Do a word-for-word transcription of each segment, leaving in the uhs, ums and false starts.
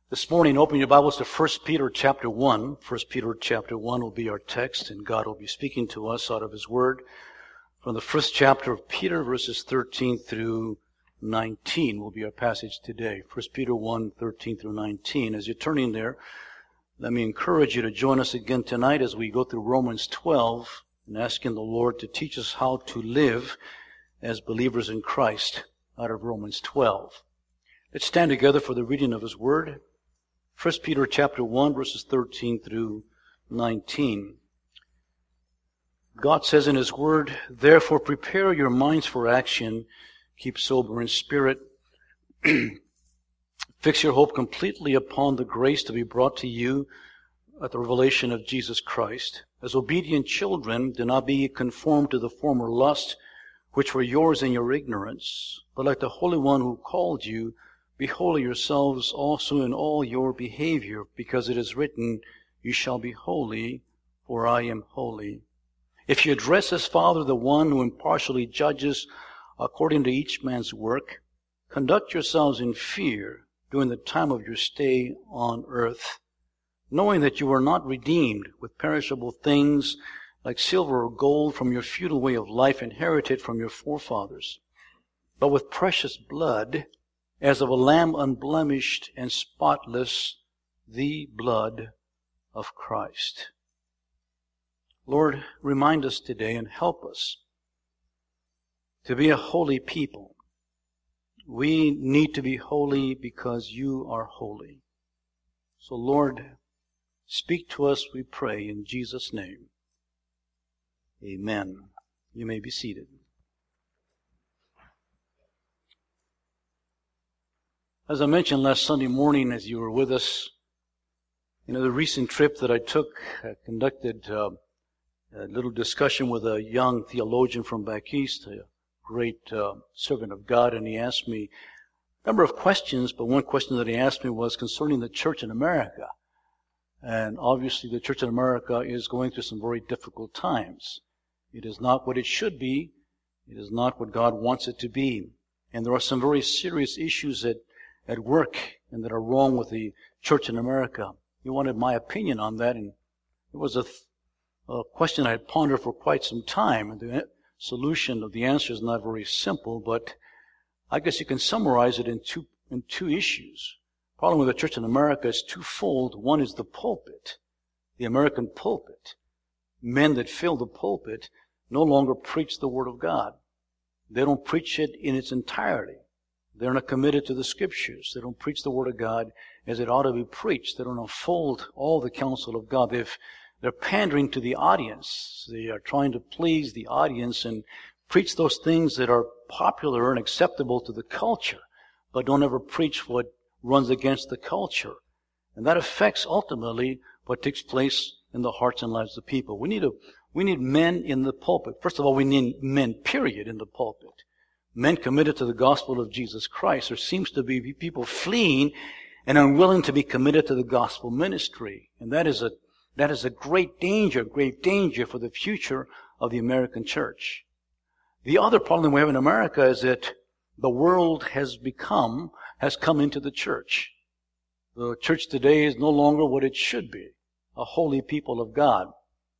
This morning, open your Bibles to First Peter chapter one. First Peter chapter one will be our text, and God will be speaking to us out of His Word from the first chapter of Peter, verses thirteen through nineteen will be our passage today. First Peter one, thirteen through nineteen. As you're turning there, let me encourage you to join us again tonight as we go through Romans twelve and asking the Lord to teach us how to live as believers in Christ out of Romans twelve. Let's stand together for the reading of His Word. First Peter chapter one, verses thirteen through nineteen. God says in His Word, "Therefore prepare your minds for action, keep sober in spirit, fix your hope completely upon the grace to be brought to you at the revelation of Jesus Christ. As obedient children, do not be conformed to the former lust, which were yours in your ignorance, but like the Holy One who called you, be holy yourselves also in all your behavior, because it is written, 'You shall be holy, for I am holy.' If you address as Father the one who impartially judges according to each man's work, conduct yourselves in fear during the time of your stay on earth, knowing that you are not redeemed with perishable things like silver or gold from your futile way of life inherited from your forefathers, but with precious blood, as of a lamb unblemished and spotless, the blood of Christ." Lord, remind us today and help us to be a holy people. We need to be holy because you are holy. So Lord, speak to us, we pray, in Jesus' name. Amen. You may be seated. As I mentioned last Sunday morning as you were with us, you know, the recent trip that I took, I conducted uh, a little discussion with a young theologian from back east, a great uh, servant of God, and he asked me a number of questions, but one question that he asked me was concerning the church in America. And obviously the church in America is going through some very difficult times. It is not what it should be. It is not what God wants it to be. And there are some very serious issues that at work and that are wrong with the church in America. He wanted my opinion on that, and it was a, th- a question I had pondered for quite some time. And the solution of the answer is not very simple, but I guess you can summarize it in two in two issues. The problem with the church in America is twofold. One is the pulpit, the American pulpit. Men that fill the pulpit no longer preach the Word of God. They don't preach it in its entirety. They're not committed to the Scriptures. They don't preach the Word of God as it ought to be preached. They don't unfold all the counsel of God. They've, they're pandering to the audience. They are trying to please the audience and preach those things that are popular and acceptable to the culture, but don't ever preach what runs against the culture. And that affects ultimately what takes place in the hearts and lives of people. We need a, we need men in the pulpit. First of all, we need men, period, in the pulpit. Men committed to the gospel of Jesus Christ. There seems to be people fleeing and unwilling to be committed to the gospel ministry. And that is a, that is a great danger, great danger for the future of the American church. The other problem we have in America is that the world has become, has come into the church. The church today is no longer what it should be, a holy people of God.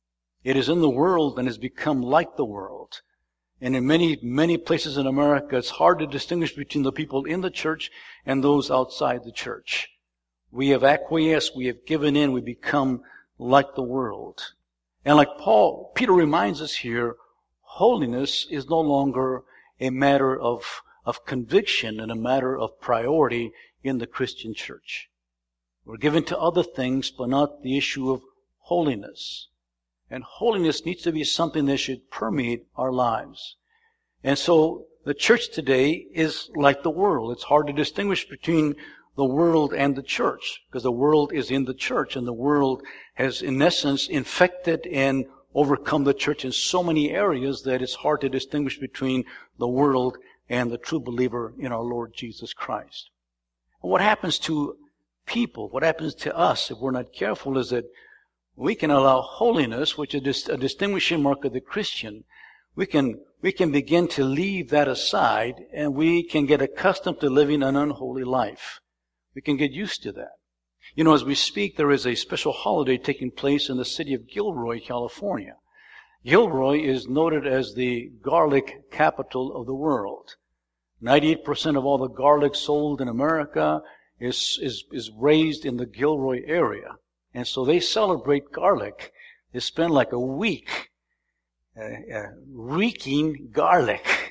It is in the world and has become like the world. And in many, many places in America, it's hard to distinguish between the people in the church and those outside the church. We have acquiesced, we have given in, we become like the world. And like Paul, Peter reminds us here, holiness is no longer a matter of, of conviction and a matter of priority in the Christian church. We're given to other things, but not the issue of holiness. And holiness needs to be something that should permeate our lives. And so the church today is like the world. It's hard to distinguish between the world and the church, because the world is in the church, and the world has, in essence, infected and overcome the church in so many areas that it's hard to distinguish between the world and the true believer in our Lord Jesus Christ. And what happens to people, what happens to us if we're not careful, is that we can allow holiness, which is a distinguishing mark of the Christian, we can we can begin to leave that aside, and we can get accustomed to living an unholy life. We can get used to that. You know, as we speak, there is a special holiday taking place in the city of Gilroy, California. Gilroy is noted as the garlic capital of the world. ninety-eight percent of all the garlic sold in America is, is, is raised in the Gilroy area. And so they celebrate garlic. They spend like a week uh, uh, reeking garlic.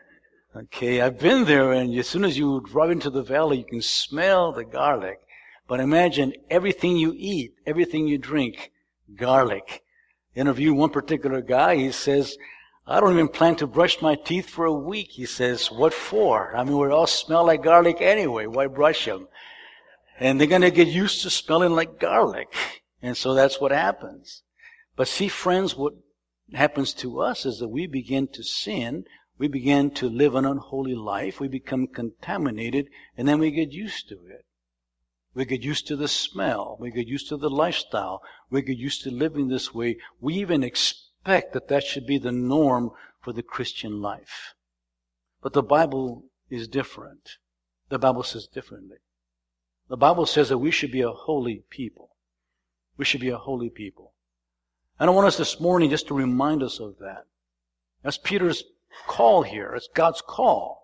Okay, I've been there, and as soon as you drive into the valley, you can smell the garlic. But imagine everything you eat, everything you drink, garlic. Interviewed one particular guy, he says, I don't even plan to brush my teeth for a week. He says, what for? I mean, we all smell like garlic anyway. Why brush them? And they're going to get used to smelling like garlic. And so that's what happens. But see, friends, what happens to us is that we begin to sin. We begin to live an unholy life. We become contaminated, and then we get used to it. We get used to the smell. We get used to the lifestyle. We get used to living this way. We even expect that that should be the norm for the Christian life. But the Bible is different. The Bible says differently. The Bible says that we should be a holy people. We should be a holy people. And I want us this morning just to remind us of that. That's Peter's call here. It's God's call.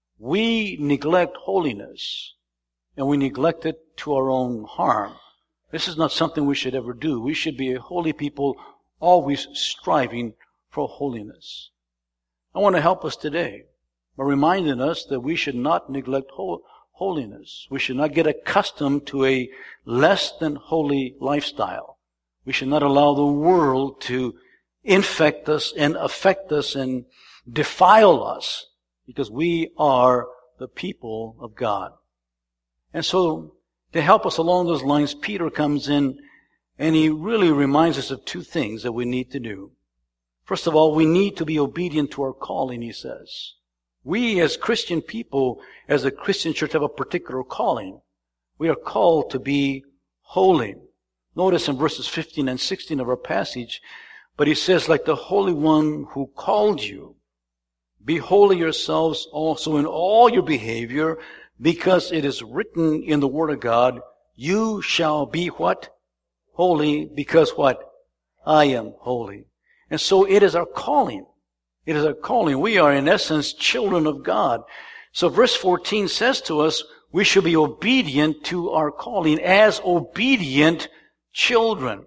We neglect holiness, and we neglect it to our own harm. This is not something we should ever do. We should be a holy people, always striving for holiness. I want to help us today by reminding us that we should not neglect holiness. We should not get accustomed to a less than holy lifestyle. We should not allow the world to infect us and affect us and defile us, because we are the people of God. And so, to help us along those lines, Peter comes in and he really reminds us of two things that we need to do. First of all, we need to be obedient to our calling, he says. We as Christian people, as a Christian church, have a particular calling. We are called to be holy. Notice in verses fifteen and sixteen of our passage, but he says, like the Holy One who called you, be holy yourselves also in all your behavior, because it is written in the Word of God, you shall be what? Holy, because what? I am holy. And so it is our calling. It is our calling. We are in essence children of God. So verse fourteen says to us, we should be obedient to our calling as obedient children.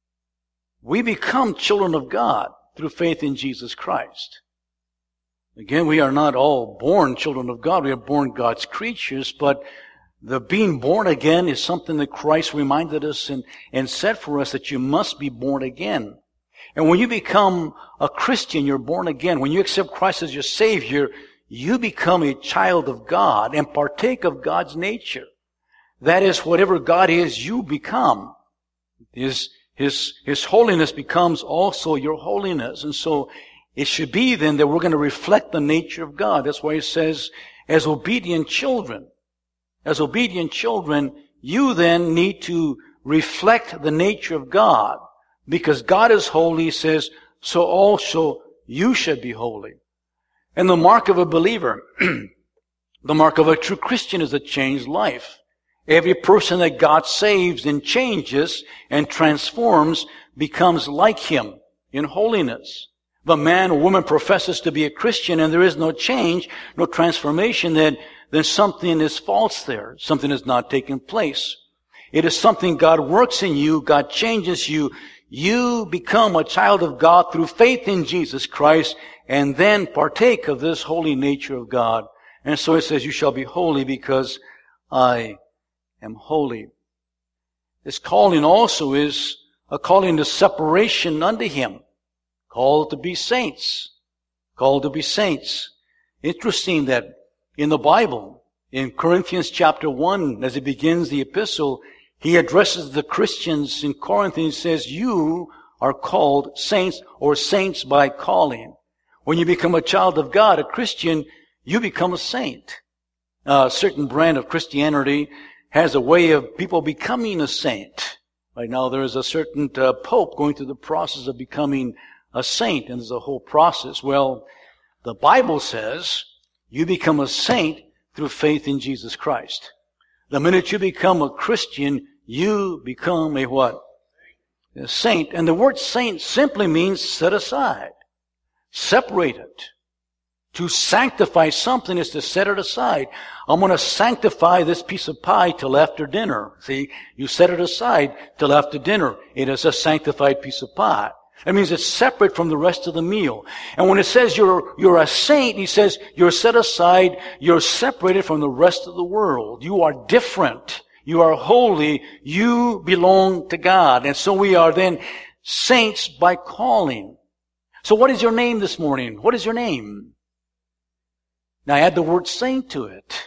We become children of God through faith in Jesus Christ. Again, we are not all born children of God. We are born God's creatures, but the being born again is something that Christ reminded us and, and said for us that you must be born again. And when you become a Christian, you're born again. When you accept Christ as your Savior, you become a child of God and partake of God's nature. That is, whatever God is, you become. His, His, His holiness becomes also your holiness. And so it should be then that we're going to reflect the nature of God. That's why it says, as obedient children, as obedient children, you then need to reflect the nature of God. Because God is holy, he says, so also you should be holy. And the mark of a believer, the mark of a true Christian is a changed life. Every person that God saves and changes and transforms becomes like Him in holiness. If a man or woman professes to be a Christian and there is no change, no transformation, then, then something is false there. Something has not taken place. It is something God works in you, God changes you. You become a child of God through faith in Jesus Christ and then partake of this holy nature of God. And so it says, you shall be holy because I am holy. This calling also is a calling to separation unto Him. Called to be saints. Called to be saints. Interesting that in the Bible, in Corinthians chapter one, as it begins the epistle, he addresses the Christians in Corinth and he says, you are called saints or saints by calling. When you become a child of God, a Christian, you become a saint. A certain brand of Christianity has a way of people becoming a saint. Right now there is a certain uh, pope going through the process of becoming a saint, and there's a whole process. Well, the Bible says you become a saint through faith in Jesus Christ. The minute you become a Christian, you become a what? A saint. And the word saint simply means set aside, separated. To sanctify something is to set it aside. I'm going to sanctify this piece of pie till after dinner. See, you set it aside till after dinner. It is a sanctified piece of pie. That means it's separate from the rest of the meal. And when it says you're, you're a saint, he says you're set aside, you're separated from the rest of the world. You are different. You are holy. You belong to God. And so we are then saints by calling. So what is your name this morning? What is your name? Now add the word saint to it.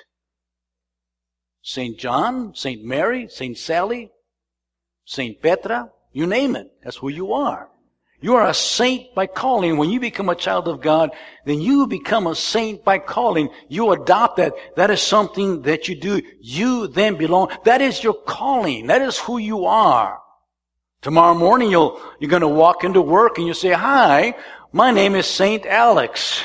Saint John, Saint Mary, Saint Sally, Saint Petra, you name it. That's who you are. You are a saint by calling. When you become a child of God, then you become a saint by calling. You adopt that. That is something that you do. You then belong. That is your calling. That is who you are. Tomorrow morning you'll, you're going to walk into work and you say, hi, my name is Saint Alex.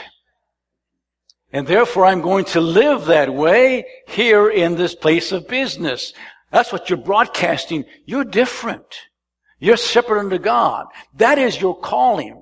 And therefore I'm going to live that way here in this place of business. That's what you're broadcasting. You're different. You're separate unto God. That is your calling.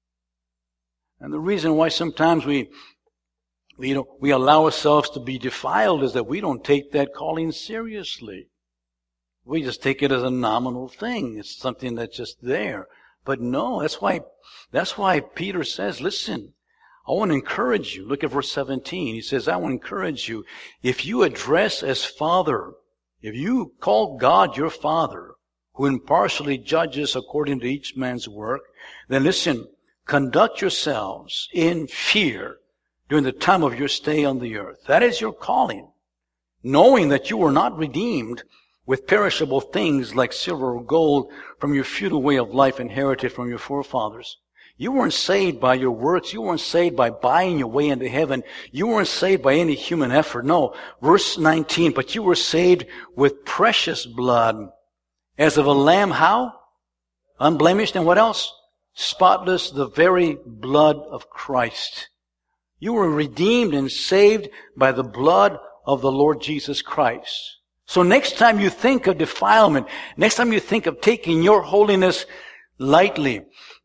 And the reason why sometimes we, we, you know, we allow ourselves to be defiled is that we don't take that calling seriously. We just take it as a nominal thing. It's something that's just there. But no, that's why, that's why Peter says, listen, I want to encourage you. Look at verse seventeen. He says, I want to encourage you. If you address as Father, if you call God your Father, who impartially judges according to each man's work, then listen, conduct yourselves in fear during the time of your stay on the earth. That is your calling, knowing that you were not redeemed with perishable things like silver or gold from your futile way of life inherited from your forefathers. You weren't saved by your works. You weren't saved by buying your way into heaven. You weren't saved by any human effort. No. Verse nineteen, but you were saved with precious blood, as of a lamb, how? Unblemished, and what else? Spotless, the very blood of Christ. You were redeemed and saved by the blood of the Lord Jesus Christ. So next time you think of defilement, next time you think of taking your holiness lightly,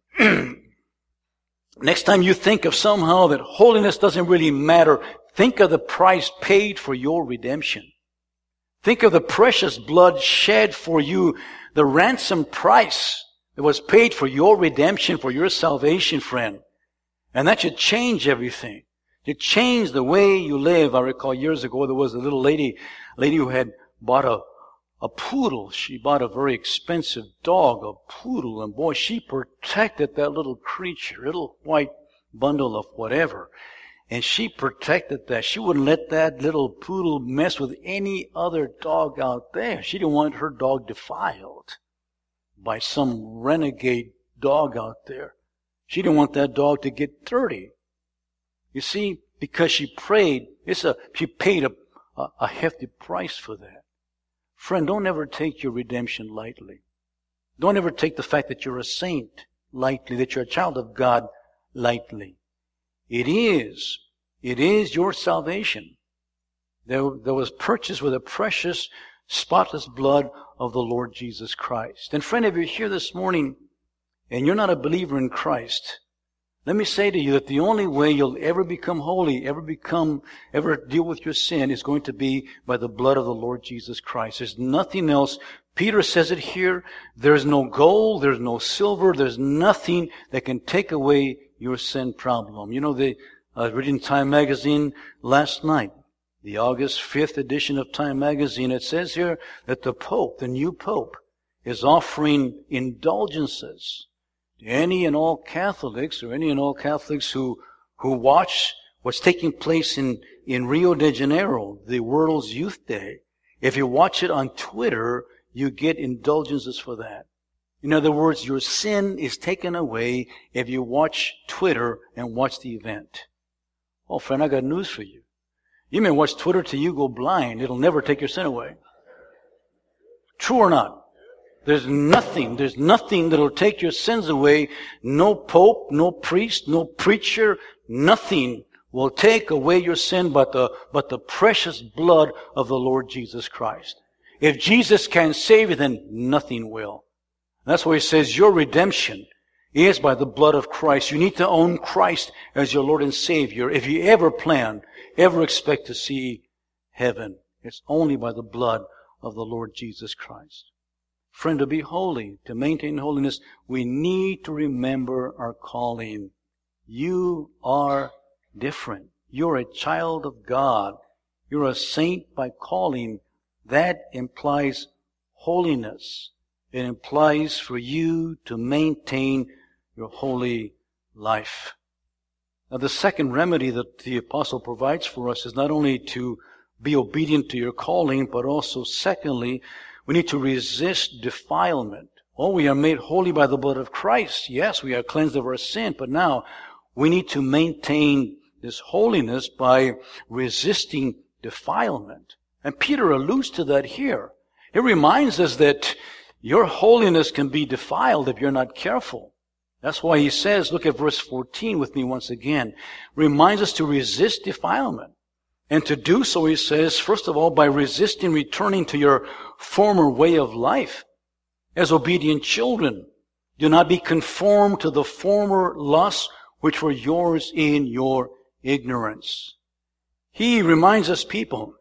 next time you think of somehow that holiness doesn't really matter, think of the price paid for your redemption. Think of the precious blood shed for you, the ransom price that was paid for your redemption, for your salvation, friend. And that should change everything. It changed the way you live. I recall years ago there was a little lady, lady who had bought a, a poodle. She bought a very expensive dog, a poodle, and boy, she protected that little creature, little white bundle of whatever. And she protected that. She wouldn't let that little poodle mess with any other dog out there. She didn't want her dog defiled by some renegade dog out there. She didn't want that dog to get dirty. You see, because she prayed, it's a, she paid a, a, a hefty price for that. Friend, don't ever take your redemption lightly. Don't ever take the fact that you're a saint lightly, that you're a child of God lightly. It is, it is your salvation. There, there was purchased with the precious, spotless blood of the Lord Jesus Christ. And friend, if you're here this morning and you're not a believer in Christ, let me say to you that the only way you'll ever become holy, ever become, ever deal with your sin is going to be by the blood of the Lord Jesus Christ. There's nothing else. Peter says it here. There's no gold, there's no silver, there's nothing that can take away your sin problem. You know, they, I was reading Time Magazine last night, the August fifth edition of Time Magazine. It says here that the Pope, the new Pope, is offering indulgences to any and all Catholics, or any and all Catholics who, who watch what's taking place in, in Rio de Janeiro, the World's Youth Day. If you watch it on Twitter, you get indulgences for that. In other words, your sin is taken away if you watch Twitter and watch the event. Oh, friend, I got news for you. You may watch Twitter till you go blind. It'll never take your sin away. True or not? There's nothing, there's nothing that'll take your sins away. No pope, no priest, no preacher, nothing will take away your sin but the, but the precious blood of the Lord Jesus Christ. If Jesus can't save you, then nothing will. That's why he says your redemption is by the blood of Christ. You need to own Christ as your Lord and Savior. If you ever plan, ever expect to see heaven, it's only by the blood of the Lord Jesus Christ. Friend, to be holy, to maintain holiness, we need to remember our calling. You are different. You're a child of God. You're a saint by calling. That implies holiness. It implies for you to maintain your holy life. Now, the second remedy that the apostle provides for us is not only to be obedient to your calling, but also, secondly, we need to resist defilement. Oh, we are made holy by the blood of Christ. Yes, we are cleansed of our sin, but now we need to maintain this holiness by resisting defilement. And Peter alludes to that here. It reminds us that your holiness can be defiled if you're not careful. That's why he says, look at verse fourteen with me once again, reminds us to resist defilement. And to do so, he says, first of all, by resisting returning to your former way of life. As obedient children, do not be conformed to the former lusts which were yours in your ignorance. He reminds us, people,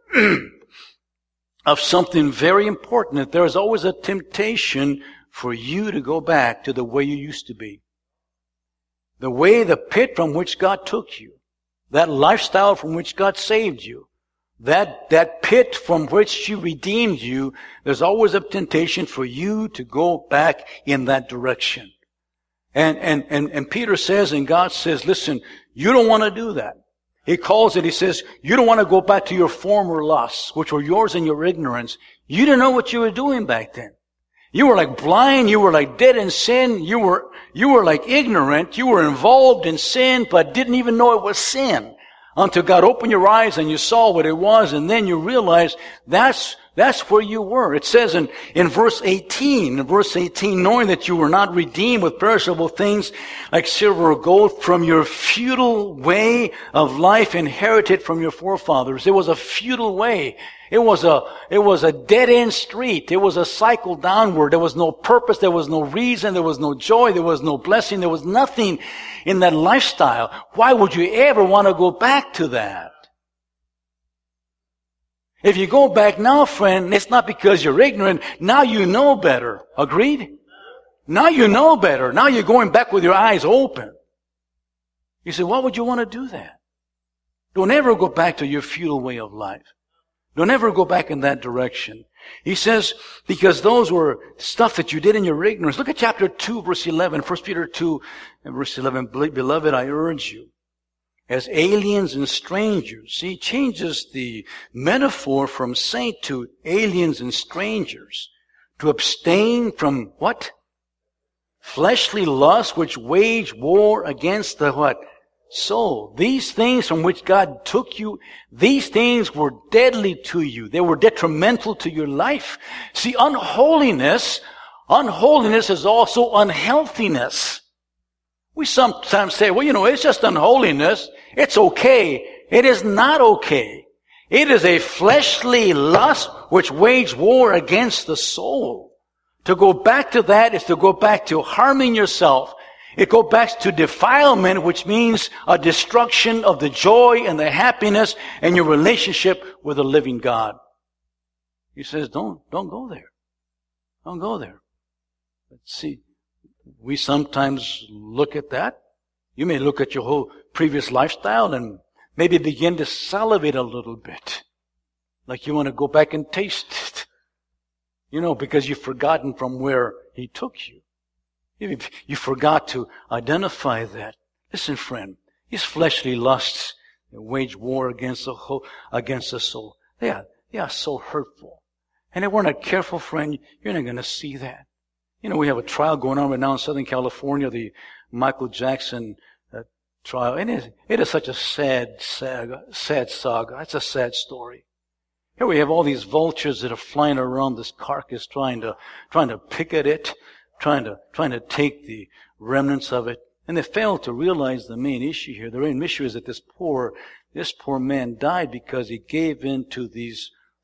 of something very important, that there is always a temptation for you to go back to the way you used to be. The way, the pit from which God took you. That lifestyle from which God saved you. That, that pit from which He redeemed you. There's always a temptation for you to go back in that direction. And, and, and, and Peter says, and God says, listen, you don't want to do that. He calls it, he says, you don't want to go back to your former lusts, which were yours in your ignorance. You didn't know what you were doing back then. You were like blind, you were like dead in sin, you were, you were like ignorant, you were involved in sin, but didn't even know it was sin. Until God opened your eyes and you saw what it was, and then you realized that's, that's where you were. It says in, in verse eighteen, in verse eighteen, knowing that you were not redeemed with perishable things like silver or gold from your futile way of life inherited from your forefathers. It was a futile way. It was a, it was a dead-end street. It was a cycle downward. There was no purpose. There was no reason. There was no joy. There was no blessing. There was nothing in that lifestyle. Why would you ever want to go back to that? If you go back now, friend, it's not because you're ignorant. Now you know better. Agreed? Now you know better. Now you're going back with your eyes open. You say, why would you want to do that? Don't ever go back to your futile way of life. Don't ever go back in that direction. He says, because those were stuff that you did in your ignorance. Look at chapter two, verse eleven. First Peter two, and verse eleven. Beloved, I urge you, as aliens and strangers. See, he changes the metaphor from saint to aliens and strangers. To abstain from what? Fleshly lust, which wage war against the what? Soul. These things from which God took you, these things were deadly to you. They were detrimental to your life. See, unholiness, unholiness is also unhealthiness. We sometimes say, well, you know, it's just unholiness. It's okay. It is not okay. It is a fleshly lust which wage war against the soul. To go back to that is to go back to harming yourself. It goes back to defilement, which means a destruction of the joy and the happiness and your relationship with the living God. He says, don't, don't go there. Don't go there. But see, we sometimes look at that. You may look at your whole previous lifestyle and maybe begin to salivate a little bit. Like you want to go back and taste it. You know, because you've forgotten from where He took you. If you forgot to identify that. Listen, friend, these fleshly lusts that wage war against the whole, against the soul, they are, they are so hurtful. And if we're not careful, friend, you're not going to see that. You know, we have a trial going on right now in Southern California, the Michael Jackson uh, trial. And it is, it is such a sad saga, sad saga. It's a sad story. Here we have all these vultures that are flying around this carcass trying to, trying to pick at it. Trying to, trying to take the remnants of it. And they fail to realize the main issue here. The main issue is that this poor, this poor man died because he gave in to these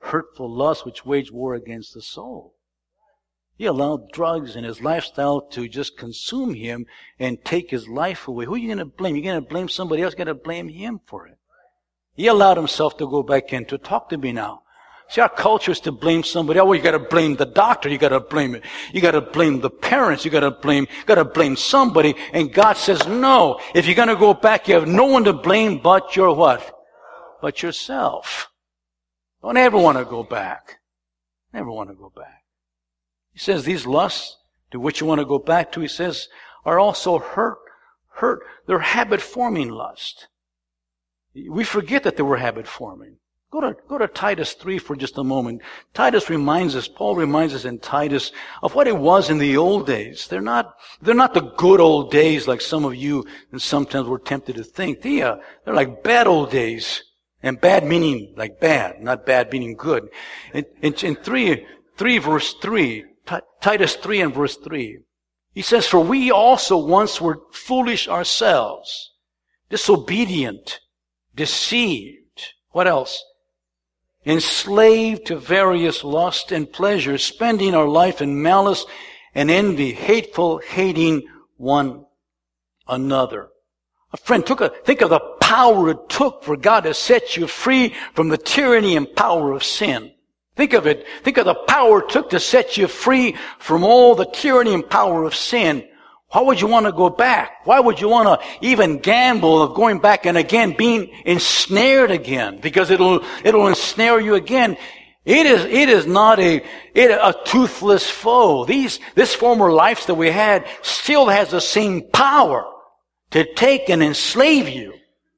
hurtful lusts which wage war against the soul. He allowed drugs and his lifestyle to just consume him and take his life away. Who are you going to blame? You're going to blame somebody else. You're going to blame him for it. He allowed himself to go back in to talk to me now. See, our culture is to blame somebody else. Well, you got to blame the doctor. You got to blame it. You got to blame the parents. You got to blame. Got to blame somebody. And God says, no. If you're going to go back, you have no one to blame but your what? But yourself. Don't ever want to go back. Never want to go back. He says these lusts to which you want to go back to, he says, are also hurt, hurt. They're habit-forming lust. We forget that they were habit-forming. Go to, go to Titus three for just a moment. Titus reminds us, Paul reminds us in Titus of what it was in the old days. They're not, they're not the good old days like some of you and sometimes we're tempted to think. They, uh, they're like bad old days. And bad meaning like bad, not bad meaning good. In, in, in three, three verse three, Titus three and verse three. He says, for we also once were foolish ourselves, disobedient, deceived. What else? Enslaved to various lusts and pleasures, spending our life in malice and envy, hateful, hating one another. A friend, took a, think of the power it took for God to set you free from the tyranny and power of sin. Think of it. Think of the power it took to set you free from all the tyranny and power of sin. Why would you want to go back? Why would you want to even gamble of going back and again being ensnared again? Because it'll, it'll ensnare you again. It is, it is not a, it, a toothless foe. These, this former life that we had still has the same power to take and enslave you.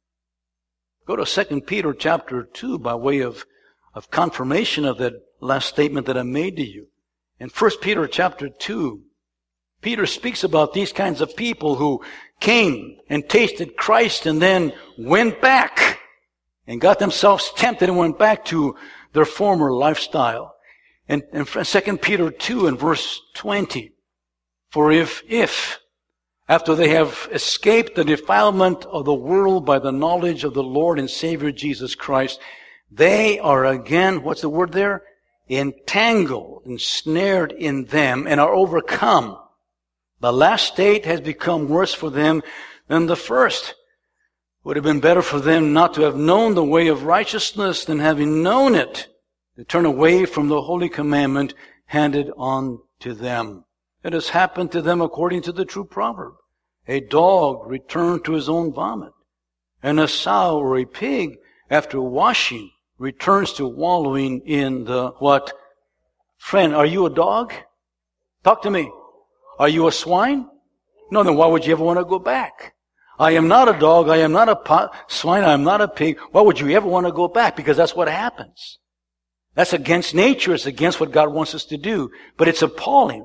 Go to Second Peter chapter two by way of of confirmation of that last statement that I made to you. In First Peter chapter two, Peter speaks about these kinds of people who came and tasted Christ and then went back and got themselves tempted and went back to their former lifestyle. And in Second Peter two and verse twenty, for if, if, after they have escaped the defilement of the world by the knowledge of the Lord and Savior Jesus Christ, they are again, what's the word there? Entangled, ensnared in them, and are overcome. The last state has become worse for them than the first. It would have been better for them not to have known the way of righteousness than having known it, to turn away from the holy commandment handed on to them. It has happened to them according to the true proverb. A dog returned to his own vomit, and a sow or a pig, after washing, returns to wallowing in the what? Friend, are you a dog? Talk to me. Are you a swine? No, then why would you ever want to go back? I am not a dog. I am not a pot, swine. I am not a pig. Why would you ever want to go back? Because that's what happens. That's against nature. It's against what God wants us to do. But it's appalling.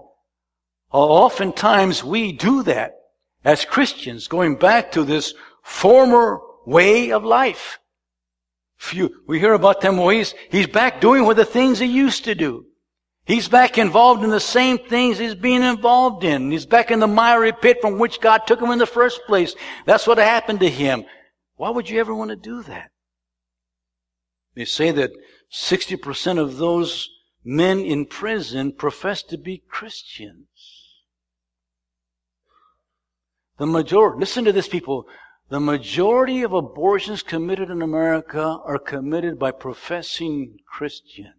Oftentimes we do that as Christians, going back to this former way of life. Few, we hear about them, well, he's, he's back doing what the things he used to do. He's back involved in the same things he's being involved in. He's back in the miry pit from which God took him in the first place. That's what happened to him. Why would you ever want to do that? They say that sixty percent of those men in prison profess to be Christians. The majority, listen to this, people. The majority of abortions committed in America are committed by professing Christians.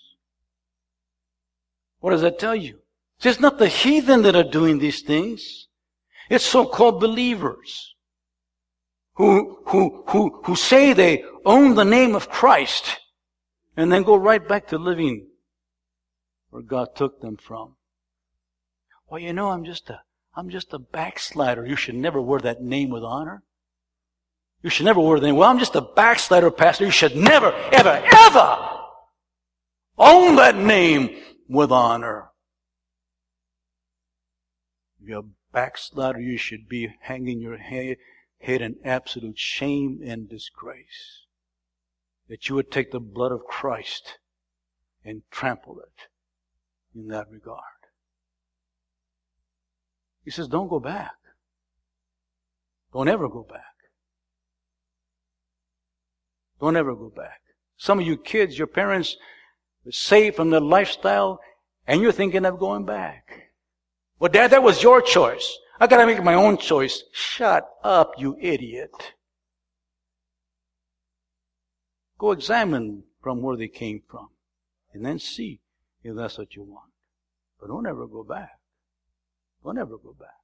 What does that tell you? It's not the heathen that are doing these things. It's so-called believers who, who, who, who say they own the name of Christ and then go right back to living where God took them from. Well, you know, I'm just a, I'm just a backslider. You should never wear that name with honor. You should never wear the name. Well, I'm just a backslider, Pastor. You should never, ever, ever own that name with honor. If you're a backslider, you should be hanging your head, head in absolute shame and disgrace. That you would take the blood of Christ and trample it in that regard. He says, don't go back. Don't ever go back. Don't ever go back. Some of you kids, your parents saved from the lifestyle, and you're thinking of going back. Well, Dad, that was your choice. I gotta make my own choice. Shut up, you idiot. Go examine from where they came from, and then see if that's what you want. But don't ever go back. Don't ever go back.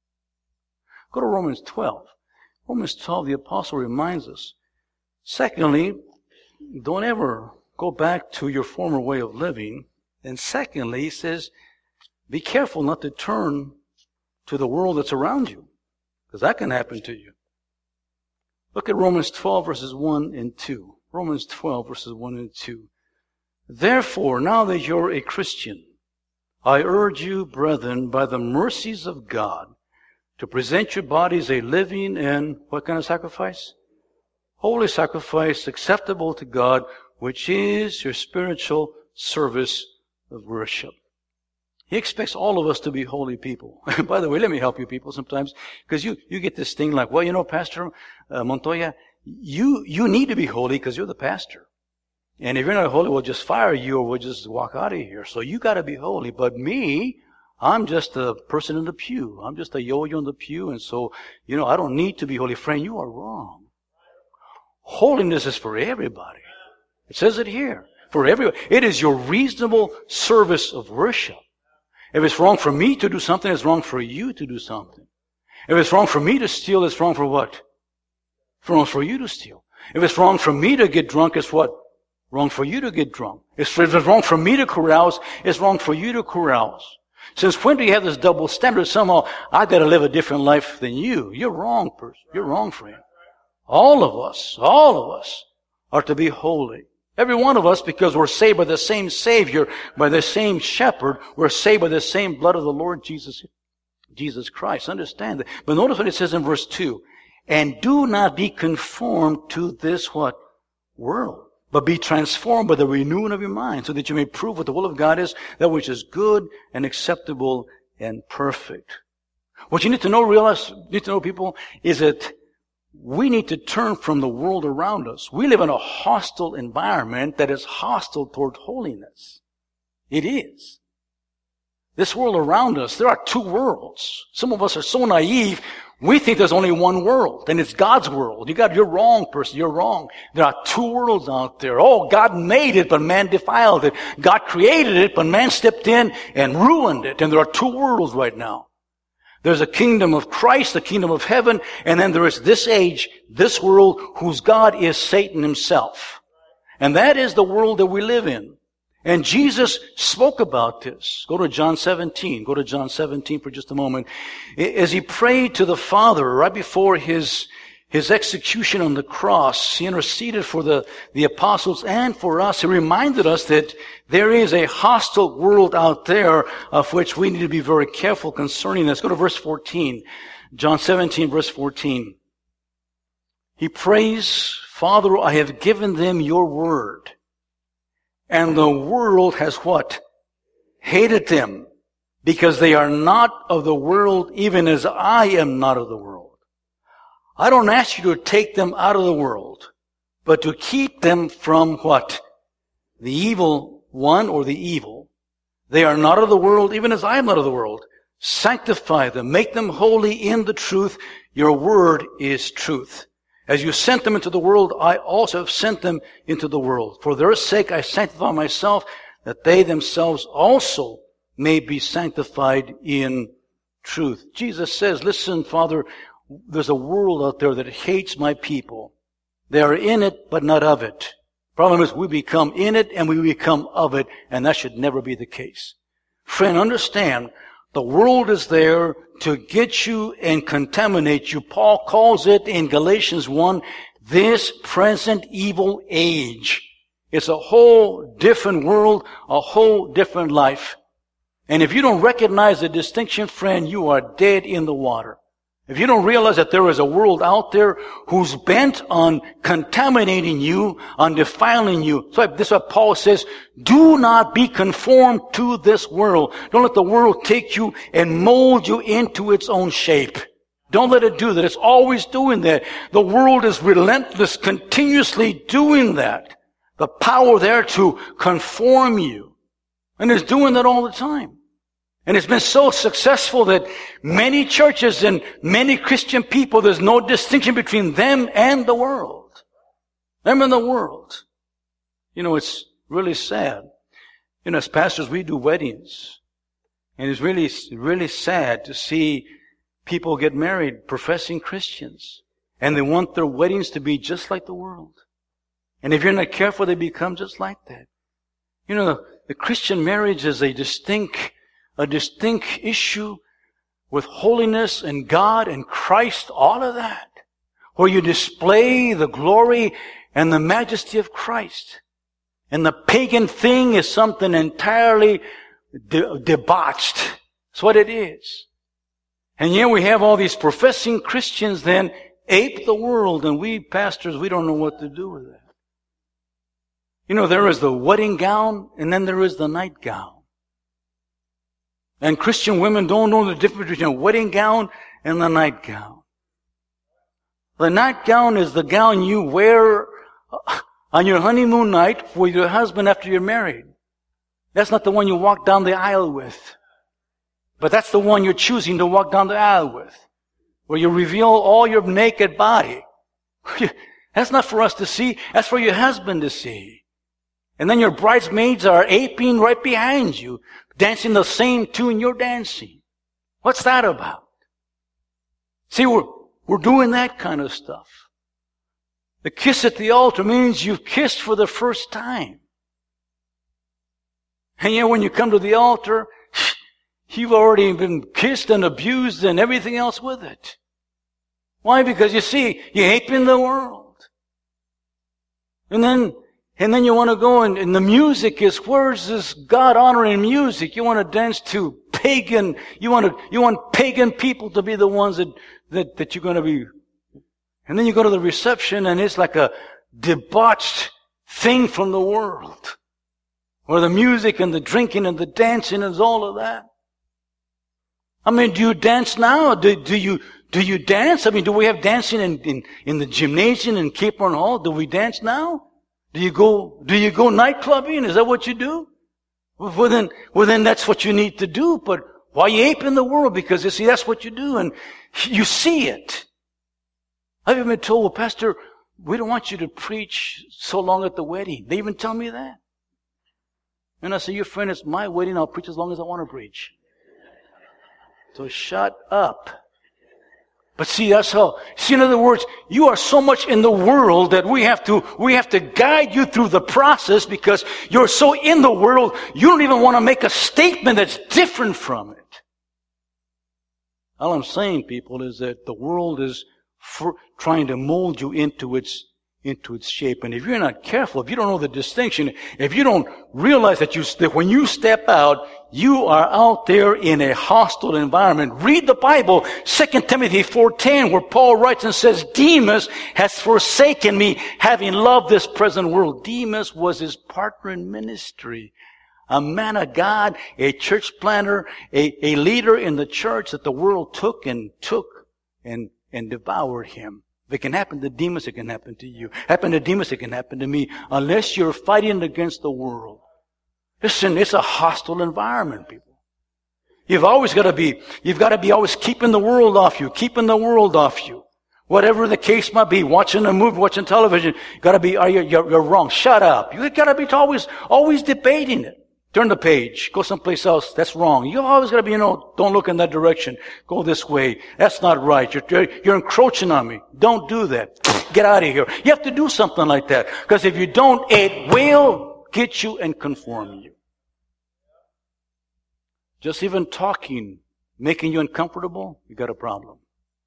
Go to Romans twelve. Romans twelve, the apostle reminds us. Secondly, don't ever go back to your former way of living. And secondly, he says, be careful not to turn to the world that's around you, because that can happen to you. Look at Romans twelve, verses one and two. Romans twelve, verses one and two. Therefore, now that you're a Christian, I urge you, brethren, by the mercies of God, to present your bodies a living and what kind of sacrifice? Holy sacrifice, acceptable to God, which is your spiritual service of worship. He expects all of us to be holy people. By the way, let me help you people sometimes, because you, you get this thing like, well, you know, Pastor uh, Montoya, you, you need to be holy because you're the pastor. And if you're not holy, we'll just fire you or we'll just walk out of here. So you got to be holy. But me, I'm just a person in the pew. I'm just a yo-yo in the pew. And so, you know, I don't need to be holy. Friend, you are wrong. Holiness is for everybody. It says it here. For everybody. It is your reasonable service of worship. If it's wrong for me to do something, it's wrong for you to do something. If it's wrong for me to steal, it's wrong for what? It's wrong for you to steal. If it's wrong for me to get drunk, it's what? Wrong for you to get drunk. If it's wrong for me to carouse, it's wrong for you to carouse. Since when do you have this double standard? Somehow, I've got to live a different life than you. You're wrong, person. You're wrong, friend. All of us, all of us are to be holy. Every one of us, because we're saved by the same Savior, by the same Shepherd, we're saved by the same blood of the Lord Jesus, Jesus Christ. Understand that. But notice what it says in verse two. And do not be conformed to this what? World. But be transformed by the renewing of your mind, so that you may prove what the will of God is, that which is good and acceptable and perfect. What you need to know, realize, need to know, people, is that we need to turn from the world around us. We live in a hostile environment that is hostile toward holiness. It is. This world around us, there are two worlds. Some of us are so naive, we think there's only one world, and it's God's world. You got, you're wrong, person. You're wrong. There are two worlds out there. Oh, God made it, but man defiled it. God created it, but man stepped in and ruined it. And there are two worlds right now. There's a kingdom of Christ, the kingdom of heaven, and then there is this age, this world, whose God is Satan himself. And that is the world that we live in. And Jesus spoke about this. Go to John seventeen. Go to John seventeen for just a moment. As he prayed to the Father right before his, his execution on the cross, he interceded for the, the apostles and for us. He reminded us that there is a hostile world out there of which we need to be very careful concerning this. Go to verse fourteen. John seventeen, verse fourteen. He prays, Father, I have given them your word. And the world has what? Hated them, because they are not of the world, even as I am not of the world. I don't ask you to take them out of the world, but to keep them from what? The evil one or the evil. They are not of the world, even as I am not of the world. Sanctify them, make them holy in the truth. Your word is truth. As you sent them into the world, I also have sent them into the world. For their sake I sanctify myself, that they themselves also may be sanctified in truth. Jesus says, listen, Father, there's a world out there that hates my people. They are in it, but not of it. Problem is, we become in it and we become of it, and that should never be the case. Friend, understand, the world is there to get you and contaminate you. Paul calls it in Galatians one, this present evil age. It's a whole different world, a whole different life. And if you don't recognize the distinction, friend, you are dead in the water. If you don't realize that there is a world out there who's bent on contaminating you, on defiling you. So this is what Paul says, do not be conformed to this world. Don't let the world take you and mold you into its own shape. Don't let it do that. It's always doing that. The world is relentless, continuously doing that. the power there to conform you. And it's doing that all the time. And it's been so successful that many churches and many Christian people, there's no distinction between them and the world. Them and the world. You know, it's really sad. You know, as pastors, we do weddings. And it's really, really sad to see people get married, professing Christians. And they want their weddings to be just like the world. And if you're not careful, they become just like that. You know, the, the Christian marriage is a distinct, a distinct issue with holiness and God and Christ, all of that. Where you display the glory and the majesty of Christ. And the pagan thing is something entirely de- debauched. That's what it is. And yet we have all these professing Christians then ape the world, and we pastors, we don't know what to do with that. You know, there is the wedding gown, and then there is the nightgown. And Christian women don't know the difference between a wedding gown and the nightgown. The nightgown is the gown you wear on your honeymoon night with your husband after you're married. That's not the one you walk down the aisle with. But that's the one you're choosing to walk down the aisle with. Where you reveal all your naked body. That's not for us to see. That's for your husband to see. And then your bridesmaids are aping right behind you, dancing the same tune you're dancing. What's that about? See, we're, we're doing that kind of stuff. The kiss at the altar means you've kissed for the first time. And yet when you come to the altar, you've already been kissed and abused and everything else with it. Why? Because you see, you ape in the world. And then, and then you want to go and, and the music is, where's this God-honoring music? You want to dance to pagan, you want to, you want pagan people to be the ones that, that, that you're going to be. And then you go to the reception and it's like a debauched thing from the world. Where the music and the drinking and the dancing is all of that. I mean, do you dance now? Do, do you, do you dance? I mean, do we have dancing in, in, in the gymnasium in Cape Horn Hall? Do we dance now? Do you go, do you go nightclubbing? Is that what you do? Well then, well then that's what you need to do, but why you ape in the world? Because you see, that's what you do and you see it. I've even been told, well, Pastor, we don't want you to preach so long at the wedding. They even tell me that. And I say, your friend, it's my wedding. I'll preach as long as I want to preach. So shut up. But see, that's how, see, in other words, you are so much in the world that we have to, we have to guide you through the process because you're so in the world, you don't even want to make a statement that's different from it. All I'm saying, people, is that the world is for trying to mold you into its into its shape. And if you're not careful, if you don't know the distinction, if you don't realize that you that when you step out, you are out there in a hostile environment. Read the Bible, Second Timothy four ten, where Paul writes and says, Demas has forsaken me, having loved this present world. Demas was his partner in ministry. A man of God, a church planter, a, a leader in the church that the world took and took and, and devoured him. If it can happen to Demas, it can happen to you. Happen to Demas, it can happen to me. Unless you're fighting against the world. Listen, it's a hostile environment, people. You've always got to be, you've got to be always keeping the world off you, keeping the world off you. Whatever the case might be, watching a movie, watching television, got to be, are you, you're, you're wrong. Shut up. You've got to be always, always debating it. Turn the page. Go someplace else. That's wrong. You always got to be, you know, don't look in that direction. Go this way. That's not right. You're, you're, you're encroaching on me. Don't do that. Get out of here. You have to do something like that. Because if you don't, it will get you and conform you. Just even talking, making you uncomfortable, you got a problem.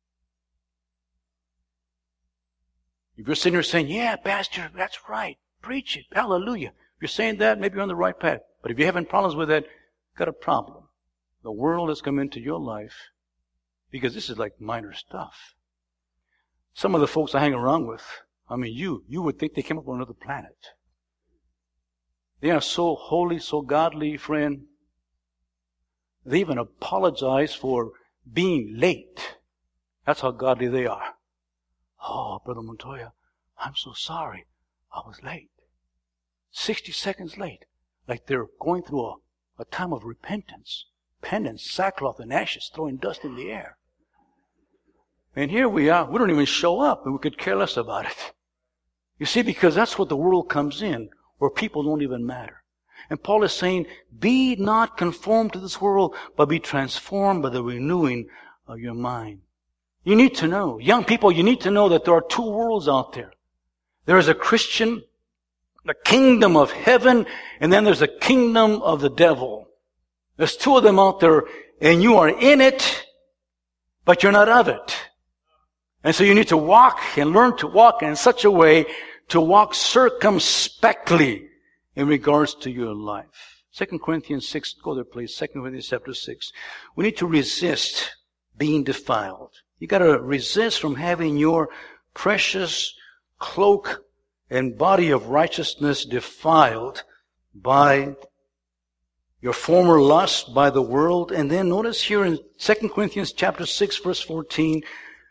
If you're sitting here saying, yeah, Pastor, that's right. Preach it. Hallelujah. If you're saying that, maybe you're on the right path. But if you're having problems with that, you've got a problem. The world has come into your life because this is like minor stuff. Some of the folks I hang around with, I mean, you, you would think they came up on another planet. They are so holy, so godly, friend. They even apologize for being late. That's how godly they are. Oh, Brother Montoya, I'm so sorry. I was late. sixty seconds late. Like they're going through a, a time of repentance. Penance, sackcloth and ashes, throwing dust in the air. And here we are. We don't even show up, and we could care less about it. You see, because that's what the world comes in, where people don't even matter. And Paul is saying, be not conformed to this world, but be transformed by the renewing of your mind. You need to know, young people, you need to know that there are two worlds out there. There is a Christian, the kingdom of heaven, and then there's a kingdom of the devil. There's two of them out there, and you are in it, but you're not of it. And so you need to walk and learn to walk in such a way to walk circumspectly in regards to your life. Second Corinthians six, go there please, Second Corinthians chapter six. We need to resist being defiled. You gotta resist from having your precious cloak and body of righteousness defiled by your former lust, by the world. And then notice here in Second Corinthians chapter six, verse fourteen,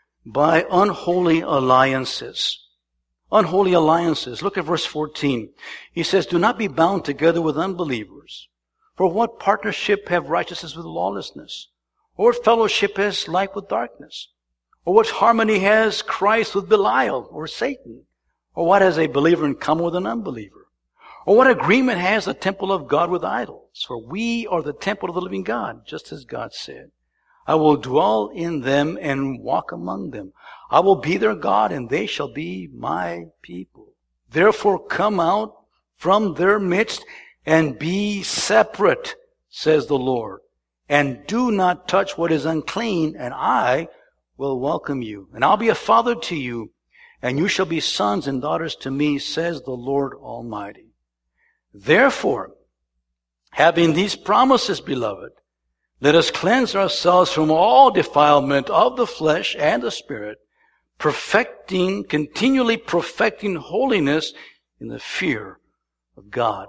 by unholy alliances. Unholy alliances. Look at verse fourteen. He says, do not be bound together with unbelievers. For what partnership have righteousness with lawlessness? Or what fellowship has light with darkness? Or what harmony has Christ with Belial or Satan? Or what has a believer in common with an unbeliever? Or what agreement has the temple of God with idols? For we are the temple of the living God, just as God said. I will dwell in them and walk among them. I will be their God, and they shall be my people. Therefore come out from their midst and be separate, says the Lord. And do not touch what is unclean, and I will welcome you. And I'll be a father to you, and you shall be sons and daughters to me, says the Lord Almighty. Therefore, having these promises, beloved, let us cleanse ourselves from all defilement of the flesh and the spirit, perfecting, continually perfecting holiness in the fear of God.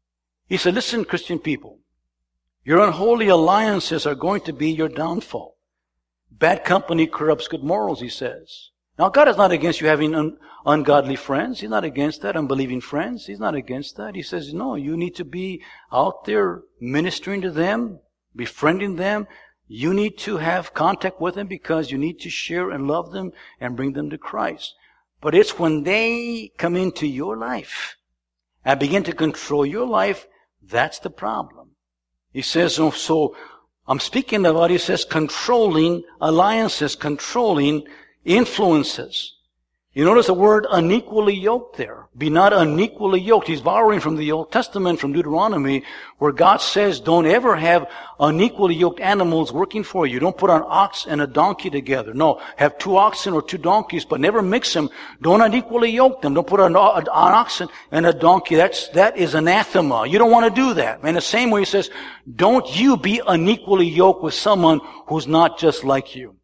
He said, listen, Christian people, your unholy alliances are going to be your downfall. Bad company corrupts good morals, he says. Now, God is not against you having un- ungodly friends. He's not against that. Unbelieving friends. He's not against that. He says, no, you need to be out there ministering to them, befriending them. You need to have contact with them because you need to share and love them and bring them to Christ. But it's when they come into your life and begin to control your life, that's the problem. He says, so, so I'm speaking about, he says, controlling alliances, controlling influences. You notice the word unequally yoked there. Be not unequally yoked. He's borrowing from the Old Testament, from Deuteronomy, where God says don't ever have unequally yoked animals working for you. Don't put an ox and a donkey together. No, have two oxen or two donkeys, but never mix them. Don't unequally yoke them. Don't put an, an oxen and a donkey. That's, that is anathema. You don't want to do that. And the same way he says, don't you be unequally yoked with someone who's not just like you.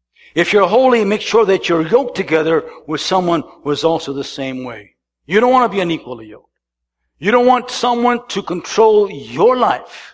If you're holy, make sure that you're yoked together with someone who is also the same way. You don't want to be unequally yoked. You don't want someone to control your life.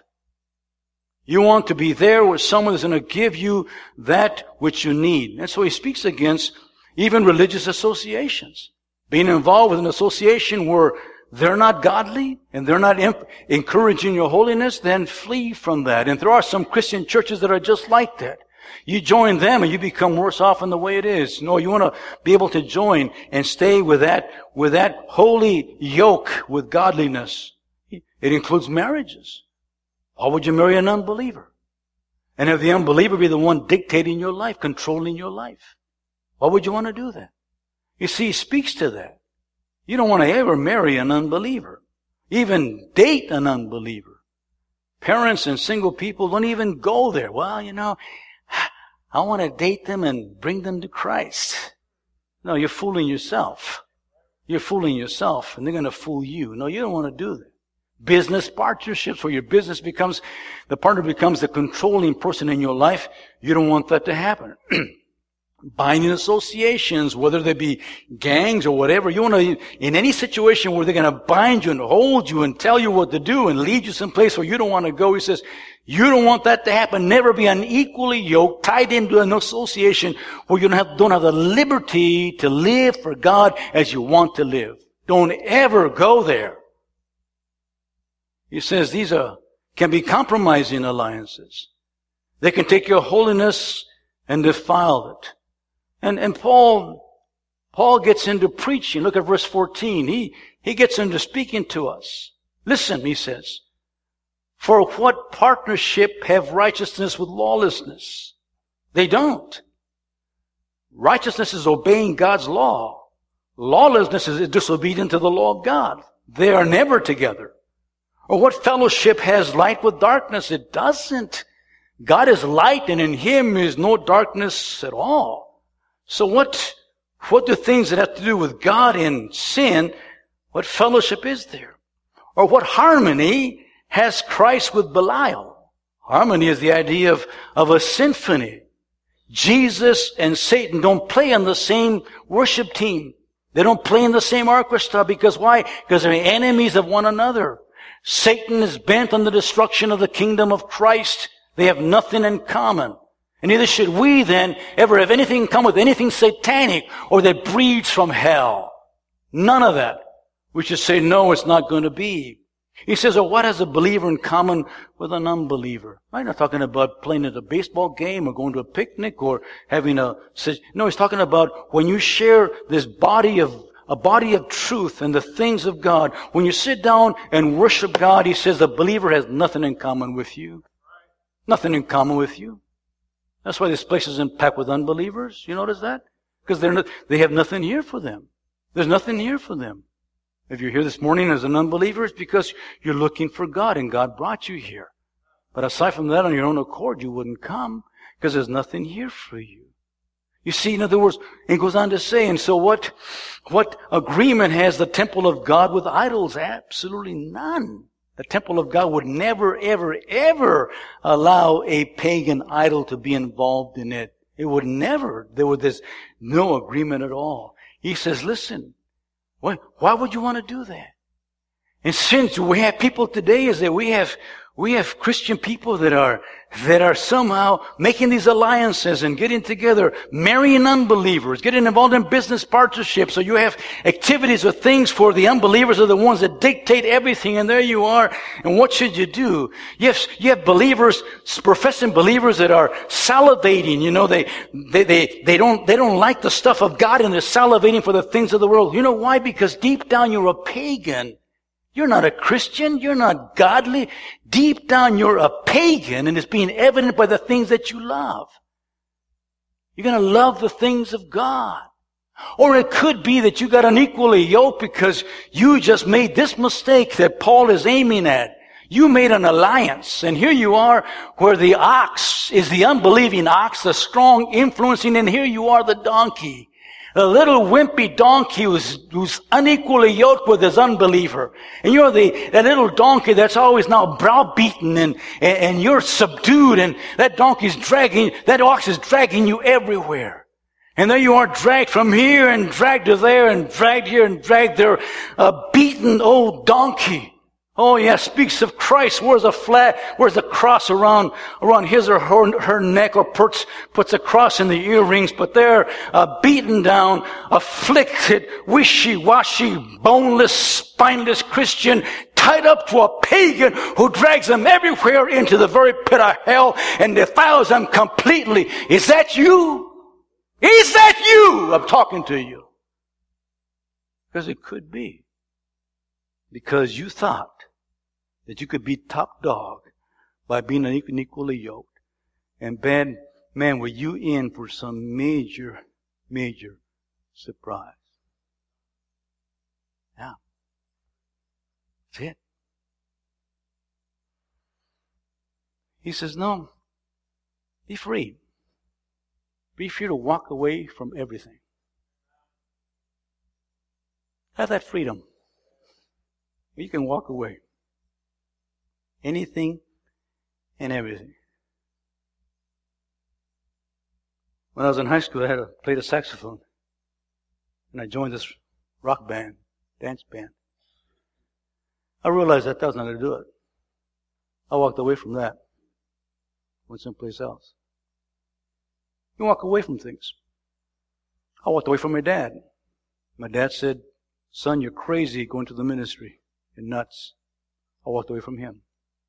You want to be there with someone that's going to give you that which you need. And so he speaks against even religious associations. Being involved with an association where they're not godly and they're not imp- encouraging your holiness, then flee from that. And there are some Christian churches that are just like that. You join them and you become worse off in the way it is. No, you want to be able to join and stay with that, with that holy yoke with godliness. It includes marriages. Why would you marry an unbeliever? And have the unbeliever be the one dictating your life, controlling your life? Why would you want to do that? You see, he speaks to that. You don't want to ever marry an unbeliever. Even date an unbeliever. Parents and single people don't even go there. Well, you know, I want to date them and bring them to Christ. No, you're fooling yourself. You're fooling yourself, and they're going to fool you. No, you don't want to do that. Business partnerships where your business becomes, the partner becomes the controlling person in your life. You don't want that to happen. Binding associations, whether they be gangs or whatever, you want to, in any situation where they're going to bind you and hold you and tell you what to do and lead you someplace where you don't want to go, he says, you don't want that to happen. Never be unequally yoked, tied into an association where you don't have, don't have the liberty to live for God as you want to live. Don't ever go there. He says these are, can be compromising alliances. They can take your holiness and defile it. And, and Paul, Paul gets into preaching. Look at verse fourteen. He, he gets into speaking to us. Listen, he says, for what partnership have righteousness with lawlessness? They don't. Righteousness is obeying God's law. Lawlessness is disobedient to the law of God. They are never together. Or what fellowship has light with darkness? It doesn't. God is light, and in Him is no darkness at all. So what, what do things that have to do with God and sin, what fellowship is there? Or what harmony has Christ with Belial? Harmony is the idea of, of a symphony. Jesus and Satan don't play on the same worship team. They don't play in the same orchestra. Because why? Because they're enemies of one another. Satan is bent on the destruction of the kingdom of Christ. They have nothing in common. And neither should we then ever have anything in common with anything satanic or that breeds from hell. None of that. We should say, no, it's not going to be. He says, oh, what has a believer in common with an unbeliever? I'm not talking about playing at a baseball game or going to a picnic or having a... No, he's talking about when you share this body of, a body of truth and the things of God. When you sit down and worship God, he says the believer has nothing in common with you. Nothing in common with you. That's why this place isn't packed with unbelievers. You notice that? Because they're not, they have nothing here for them. There's nothing here for them. If you're here this morning as an unbeliever, it's because you're looking for God and God brought you here. But aside from that, on your own accord, you wouldn't come because there's nothing here for you. You see, in other words, it goes on to say, and so what, what agreement has the temple of God with idols? Absolutely none. The temple of God would never, ever, ever allow a pagan idol to be involved in it. It would never. There was this no agreement at all. He says, listen, why, why would you want to do that? And since we have people today is that we have, we have Christian people that are, that are somehow making these alliances and getting together, marrying unbelievers, getting involved in business partnerships. So you have activities or things for the unbelievers are the ones that dictate everything. And there you are. And what should you do? You have, you have believers, professing believers that are salivating. You know, they, they, they, they don't, they don't like the stuff of God and they're salivating for the things of the world. You know why? Because deep down you're a pagan. You're not a Christian. You're not godly. Deep down, you're a pagan, and it's being evident by the things that you love. You're going to love the things of God. Or it could be that you got unequally yoked because you just made this mistake that Paul is aiming at. You made an alliance, and here you are where the ox is the unbelieving ox, the strong influencing, and here you are the donkey. The little wimpy donkey who's, who's unequally yoked with his unbeliever. And you're the, that little donkey that's always now browbeaten and, and, and you're subdued and that donkey's dragging, that ox is dragging you everywhere. And there you are dragged from here and dragged to there and dragged here and dragged there. A beaten old donkey. Oh yeah, speaks of Christ. Wears a flag, wears a cross around, around his or her, her neck, or puts, puts a cross in the earrings, but they're uh, beaten down, afflicted, wishy-washy, boneless, spineless Christian, tied up to a pagan who drags them everywhere into the very pit of hell and defiles them completely. Is that you? Is that you? I'm talking to you. Because it could be. Because you thought that you could be top dog by being unequally yoked. And man, man, were you in for some major, major surprise. Yeah. That's it. He says, no, be free. Be free to walk away from everything. Have that freedom. You can walk away. Anything and everything. When I was in high school, I had a, played a saxophone. And I joined this rock band, dance band. I realized that that was not going to do it. I walked away from that. Went someplace else. You walk away from things. I walked away from my dad. My dad said, son, you're crazy going to the ministry. You're nuts. I walked away from him.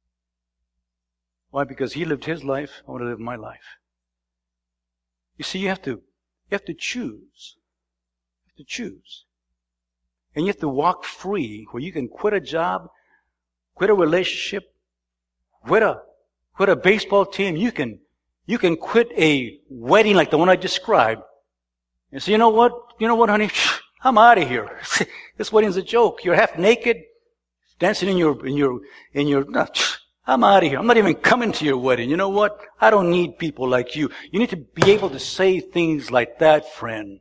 Why? Because he lived his life, I want to live my life. You see, you have to, you have to choose. You have to choose. And you have to walk free, where you can quit a job, quit a relationship, quit a, quit a baseball team. You can, you can quit a wedding like the one I described. And say, you know what? You know what, honey? I'm out of here. This wedding's a joke. You're half naked, dancing in your, in your, in your, no, I'm out of here. I'm not even coming to your wedding. You know what? I don't need people like you. You need to be able to say things like that, friend.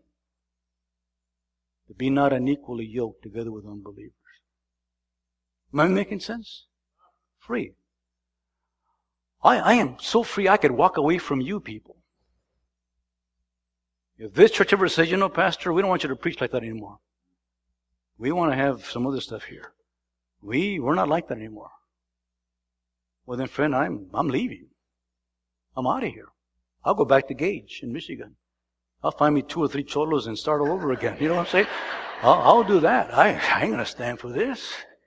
To be not unequally yoked together with unbelievers. Am I making sense? Free. I, I am so free I could walk away from you people. If this church ever says, you know, Pastor, we don't want you to preach like that anymore. We want to have some other stuff here. We, we're not like that anymore. Well then, friend, I'm, I'm leaving. I'm out of here. I'll go back to Gage in Michigan. I'll find me two or three cholos and start all over again. You know what I'm saying? I'll, I'll do that. I, I ain't going to stand for this.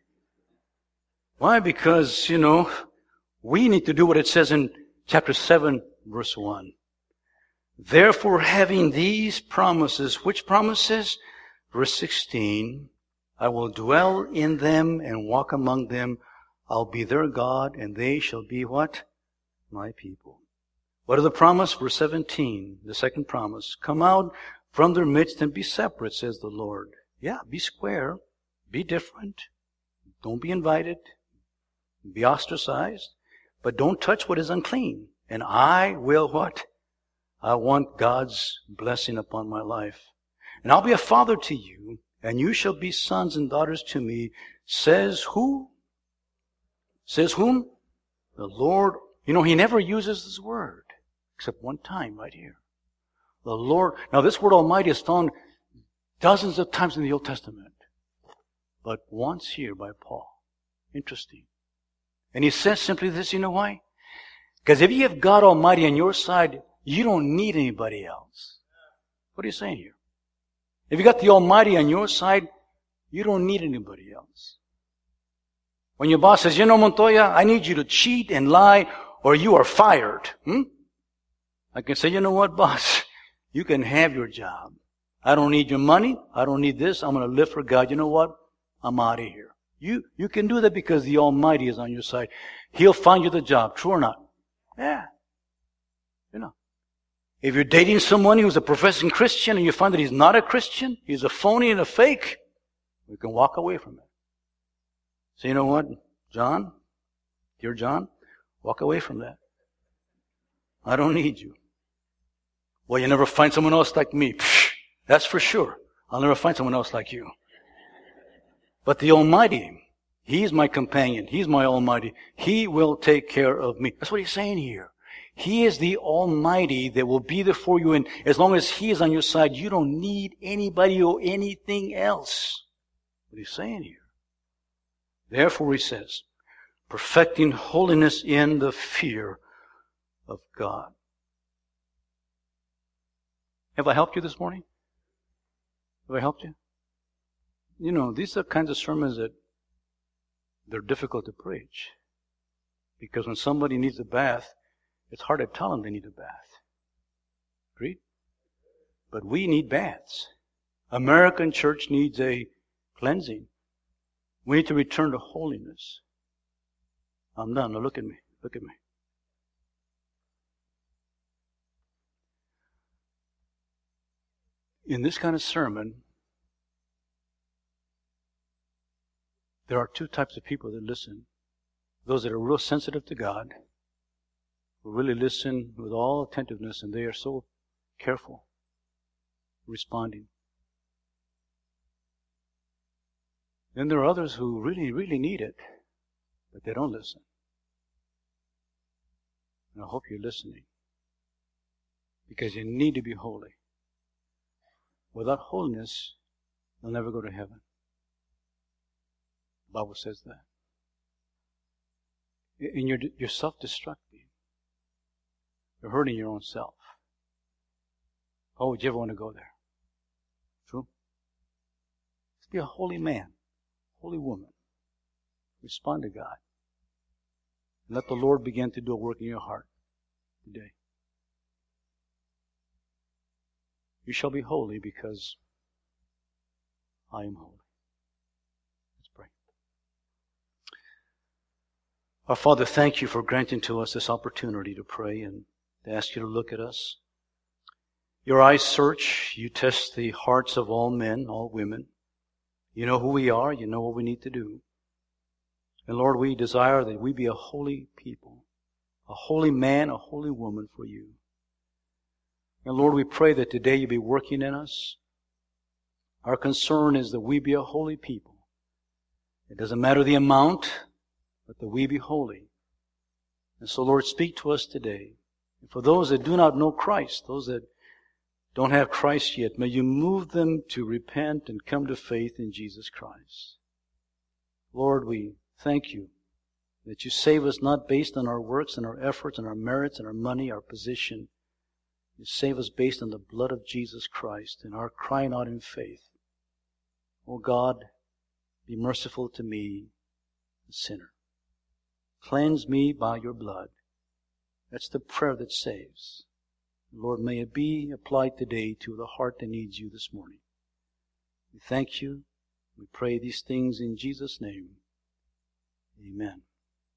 Why? Because, you know, we need to do what it says in chapter seven, verse one. Therefore, having these promises, which promises? Verse sixteen, I will dwell in them and walk among them. I'll be their God, and they shall be what? My people. What are the promise? Verse seventeen, the second promise. Come out from their midst and be separate, says the Lord. Yeah, be square. Be different. Don't be invited. Be ostracized. But don't touch what is unclean. And I will what? I want God's blessing upon my life. And I'll be a father to you, and you shall be sons and daughters to me, says who? Says whom? The Lord. You know, he never uses this word, except one time right here. The Lord. Now this word Almighty is found dozens of times in the Old Testament, but once here by Paul. Interesting. And he says simply this, you know why? Because if you have God Almighty on your side, you don't need anybody else. What are you saying here? If you got the Almighty on your side, you don't need anybody else. When your boss says, you know, Montoya, I need you to cheat and lie or you are fired. Hmm? I can say, you know what, boss? You can have your job. I don't need your money. I don't need this. I'm going to live for God. You know what? I'm out of here. You, you can do that because the Almighty is on your side. He'll find you the job. True or not? Yeah. You know. If you're dating someone who's a professing Christian and you find that he's not a Christian, he's a phony and a fake, we can walk away from it. So you know what, John, dear John, walk away from that. I don't need you. Well, you never find someone else like me. Psh, that's for sure. I'll never find someone else like you. But the Almighty, He's my companion. He's my Almighty. He will take care of me. That's what He's saying here. He is the Almighty that will be there for you, and as long as He is on your side, you don't need anybody or anything else. What He's saying here. Therefore, He says, perfecting holiness in the fear of God. Have I helped you this morning? Have I helped you? You know, these are kinds of sermons that they're difficult to preach. Because when somebody needs a bath, it's hard to tell them they need a bath. Agreed? But we need baths. American church needs a cleansing. We need to return to holiness. I'm done. Now look at me. Look at me. In this kind of sermon, there are two types of people that listen. Those that are real sensitive to God, who really listen with all attentiveness, and they are so careful responding. Then there are others who really, really need it, but they don't listen. And I hope you're listening, because you need to be holy. Without holiness, you'll never go to heaven. The Bible says that. And you're, you're self-destructing. You're hurting your own self. Oh, would you ever want to go there? True? Let's be a holy man, holy woman. Respond to God. And let the Lord begin to do a work in your heart today. You shall be holy because I am holy. Let's pray. Our Father, thank you for granting to us this opportunity to pray and to ask you to look at us. Your eyes search. You test the hearts of all men, all women. You know who we are. You know what we need to do. And Lord, we desire that we be a holy people, a holy man, a holy woman for you. And Lord, we pray that today you be working in us. Our concern is that we be a holy people. It doesn't matter the amount, but that we be holy. And so, Lord, speak to us today. And for those that do not know Christ, those that don't have Christ yet, may you move them to repent and come to faith in Jesus Christ. Lord, we thank you that you save us not based on our works and our efforts and our merits and our money, our position. You save us based on the blood of Jesus Christ and our crying out in faith. Oh God, be merciful to me, a sinner. Cleanse me by your blood. That's the prayer that saves. Lord, may it be applied today to the heart that needs you this morning. We thank you. We pray these things in Jesus' name. Amen.